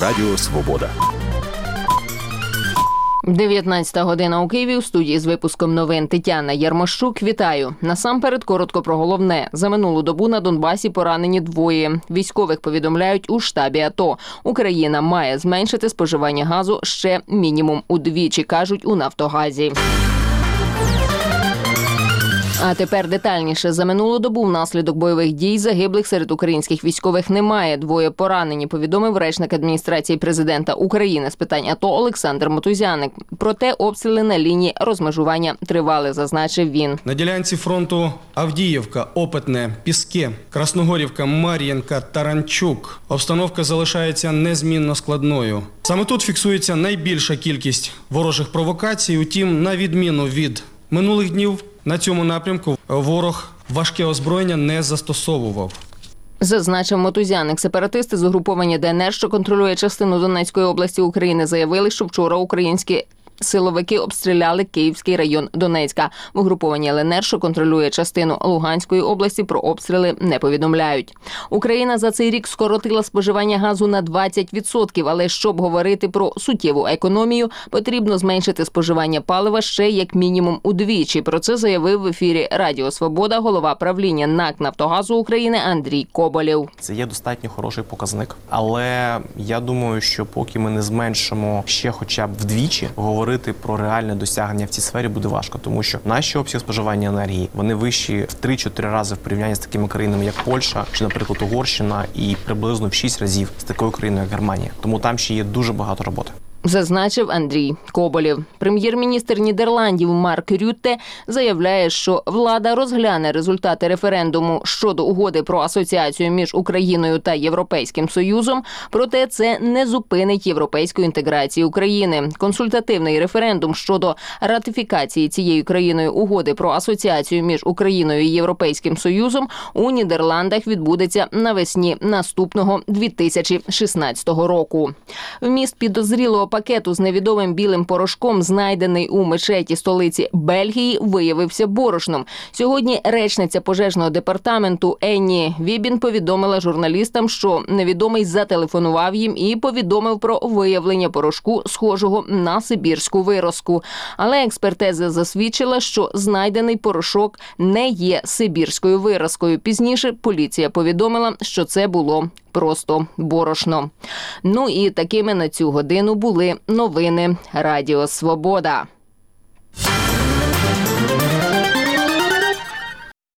Радіо Свобода. 19 година у Києві. У студії з випуском новин Тетяна Ярмощук. Вітаю. Насамперед коротко про головне. За минулу добу на Донбасі поранені 2. Військових повідомляють у штабі АТО. Україна має зменшити споживання газу ще мінімум удвічі, кажуть у Нафтогазі. А тепер детальніше. За минулу добу внаслідок бойових дій загиблих серед українських військових немає. 2 поранені, повідомив речник адміністрації президента України з питань АТО Олександр Мотузяник. Проте обстріли на лінії розмежування тривали, зазначив він. На ділянці фронту Авдіївка, Опитне, Піски, Красногорівка, Мар'їнка, Таранчук. Обстановка залишається незмінно складною. Саме тут фіксується найбільша кількість ворожих провокацій. Утім, на відміну від минулих днів, на цьому напрямку ворог важке озброєння не застосовував. Зазначив Мотузяник. Сепаратисти з угруповання ДНР, що контролює частину Донецької області України, заявили, що вчора українські силовики обстріляли Київський район Донецька. В угрупованні ЛНР, що контролює частину Луганської області, про обстріли не повідомляють. Україна за цей рік скоротила споживання газу на 20%, але щоб говорити про суттєву економію, потрібно зменшити споживання палива ще як мінімум удвічі. Про це заявив в ефірі Радіо Свобода голова правління НАК «Нафтогазу України» Андрій Коболєв. Це є достатньо хороший показник, але я думаю, що поки ми не зменшимо ще хоча б вдвічі, говорити про реальне досягнення в цій сфері буде важко, тому що наші обсяги споживання енергії, вони вищі в 3-4 рази в порівнянні з такими країнами, як Польща, чи, наприклад, Угорщина, і приблизно в 6 разів з такою країною, як Германія. Тому там ще є дуже багато роботи. Зазначив Андрій Коболєв. Прем'єр-міністр Нідерландів Марк Рютте заявляє, що влада розгляне результати референдуму щодо угоди про асоціацію між Україною та Європейським Союзом, проте це не зупинить європейську інтеграцію України. Консультативний референдум щодо ратифікації цією країною угоди про асоціацію між Україною і Європейським Союзом у Нідерландах відбудеться навесні наступного 2016 року. Вміст підозрілого пакету з невідомим білим порошком, знайдений у мечеті столиці Бельгії, виявився борошном. Сьогодні речниця пожежного департаменту Енні Вібін повідомила журналістам, що невідомий зателефонував їм і повідомив про виявлення порошку, схожого на сибірську виразку. Але експертиза засвідчила, що знайдений порошок не є сибірською виразкою. Пізніше поліція повідомила, що це було просто борошно. Ну і такими на цю годину були новини Радіо Свобода.